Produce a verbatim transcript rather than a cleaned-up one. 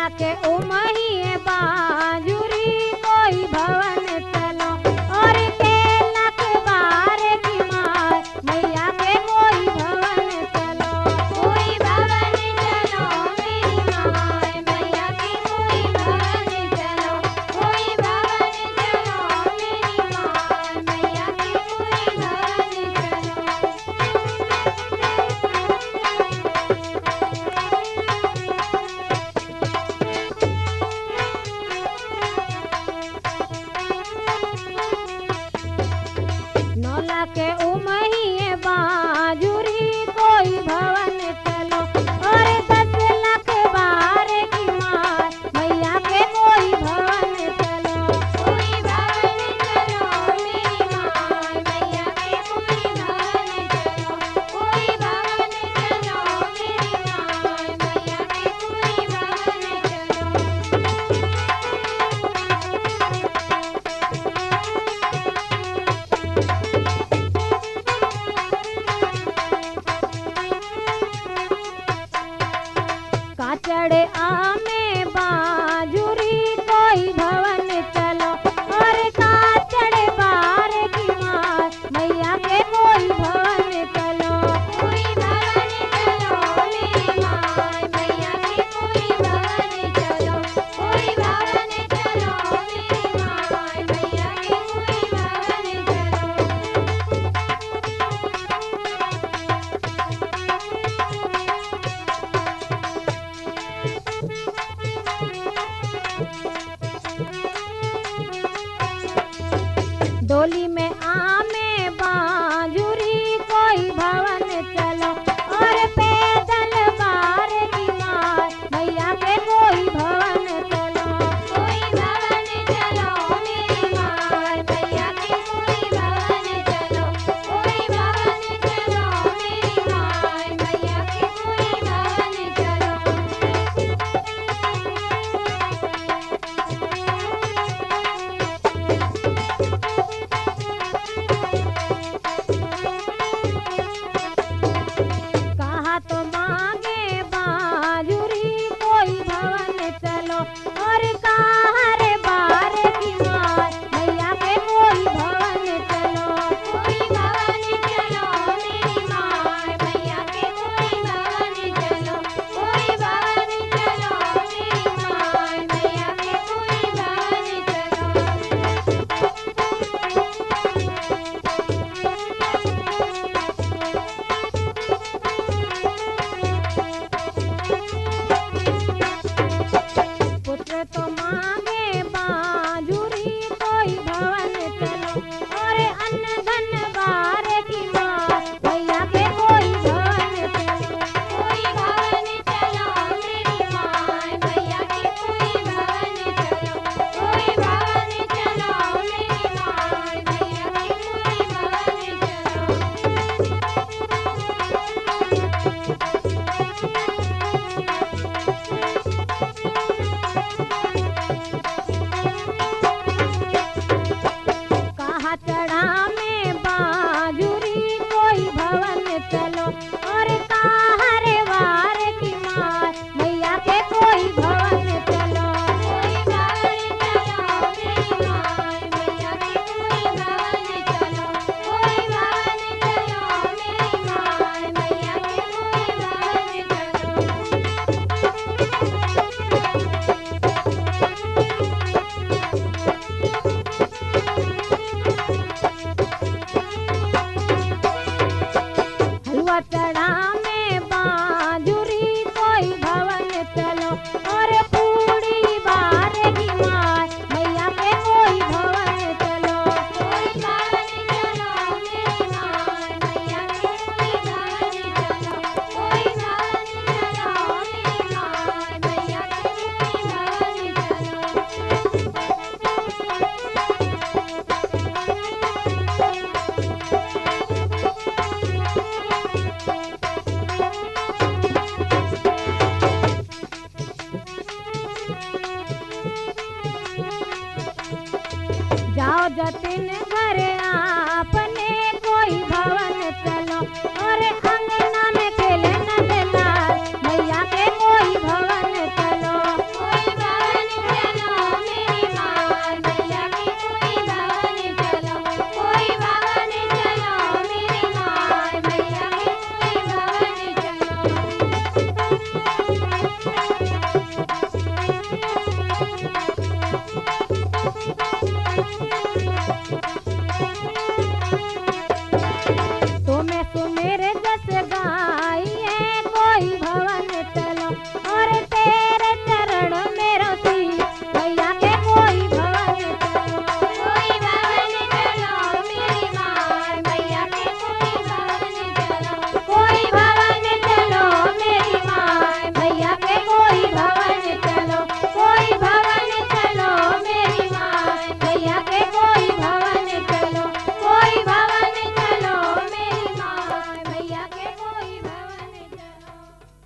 नौला के उमही बाजुरी कोई भवन चलो और केला के बार की मार मैया के कोई भवन चलो कोई भवन चलो मेरी माय मैया के कोई भवन चलो कोई भवन चलो मेरी माय मैया के कोई भवन नौला के उमही बाजुरी कोई भवन चलो और दस लाख बार की मार मैया के कोई भवन चलो कोई भवन चलो मेरी माय मैया के कोई भवन चलो कोई भवन चलो मेरी माय मैया के कोई भवन चलो काचड़े आमे बाजुरी कोई भवन चलो और काचड़े बार की मार मैया के कोई भवन चलो कोई भवन चलो मेरी माय मैया के कोई भवन चलो कोई भवन चलो मेरी माय मैया के कोई भवन चलो डोली में आमे बाजुरी कोई भवन चलो और पैदल बार की मार मैया के कोई भवन चलो कोई भवन चलो मेरी माय मैया के कोई भवन चलो कोई भवन चलो मेरी माय मैया के कोई भवन चलो कहा तो मांगे बाजुरी कोई भवन चलो और कहा रे बार की मार मैया के कोई भवन चलो कोई भवन चलो मेरी माय मैया के कोई भवन चलो कोई भवन चलो मेरी माय मैया के कोई भवन चलो पुत्र तो मांगे बाजुरी कोई भवन चलो और अन्न धन बार की मार मैया के कोई भवन चलो कोई भवन चलो मेरी माय मैया के कोई भवन चलो कोई भवन चलो मेरी माय मैया के कोई भवन कहा चढ़ा में बाजुरी कोई भवन चलो और कहा रे वार की मार मैया के कोई भवन चलो कोई भवन चलो मेरी माय मैया के कोई भवन चलो कोई भवन चलो मेरी माय मैया के कोई भवन हलवा चढ़ा में बाजुरी कोई भवन चलो और पूड़ी बार की मार मैया के कोई भवन चलो कोई भवन चलो मेरी माय मैया के कोई भवन चलो कोई भवन चलो मेरी माय मैया के कोई भवन जाओ जतिन घर आ